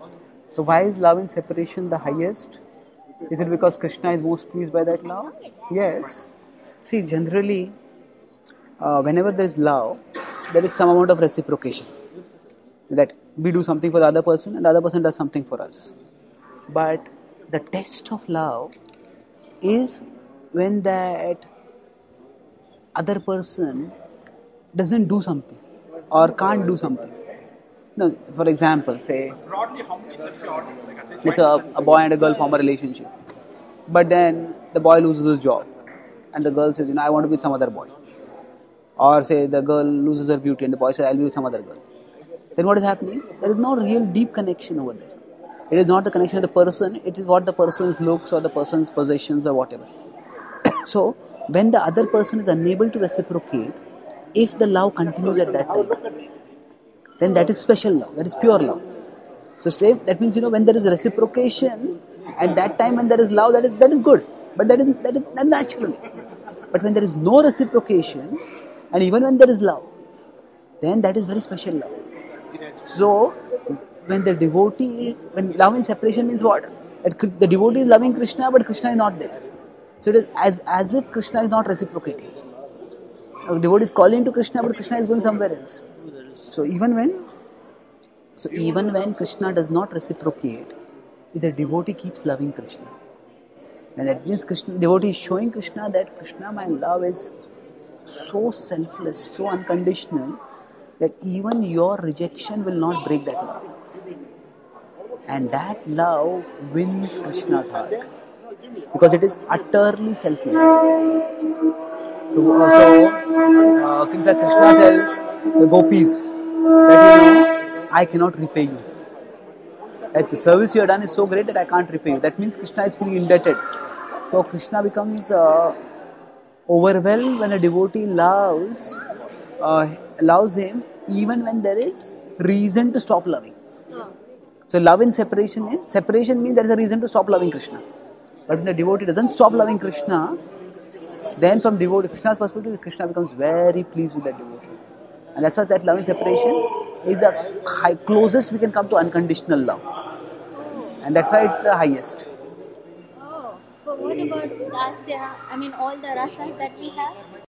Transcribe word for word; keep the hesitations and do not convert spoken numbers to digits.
So why is love in separation the highest? Is it because Krishna is most pleased by that love? Yes. See, generally, uh, whenever there is love, there is some amount of reciprocation. That we do something for the other person and the other person does something for us. But the test of love is when that other person doesn't do something or can't do something. No, for example, say it's a, a boy and a girl form a relationship, but then the boy loses his job, and the girl says, you know, I want to be with some other boy. Or say the girl loses her beauty, and the boy says, I'll be with some other girl. Then what is happening? There is no real deep connection over there. It is not the connection of the person, it is what the person's looks or the person's possessions or whatever. So, when the other person is unable to reciprocate, if the love continues at that time, then that is special love, that is pure love. So, same, that means, you know, when there is reciprocation, at that time when there is love, that is that is good. But that is, that is, that is naturally. But when there is no reciprocation, and even when there is love, then that is very special love. So, when the devotee, when love in separation means what? That the devotee is loving Krishna, but Krishna is not there. So it is as, as if Krishna is not reciprocating. The devotee is calling to Krishna, but Krishna is going somewhere else. So even when, so even when Krishna does not reciprocate, the devotee keeps loving Krishna. And that means Krishna, devotee is showing Krishna that Krishna, my love is so selfless, so unconditional, that even your rejection will not break that love. And that love wins Krishna's heart. Because it is utterly selfless. So, uh, so uh, in fact, Krishna tells the gopis that, you know, I cannot repay you. That the service you have done is so great that I can't repay you. That means Krishna is fully indebted. So Krishna becomes uh, overwhelmed when a devotee loves, uh, loves him even when there is reason to stop loving. So love in separation means, separation means there is a reason to stop loving Krishna. But when the devotee doesn't stop loving Krishna, then from devotee, Krishna's perspective, Krishna becomes very pleased with that devotee. And that's why that love in separation is the high, closest we can come to unconditional love. And that's why it's the highest. Oh, but what about rasya? I mean, all the rasas that we have?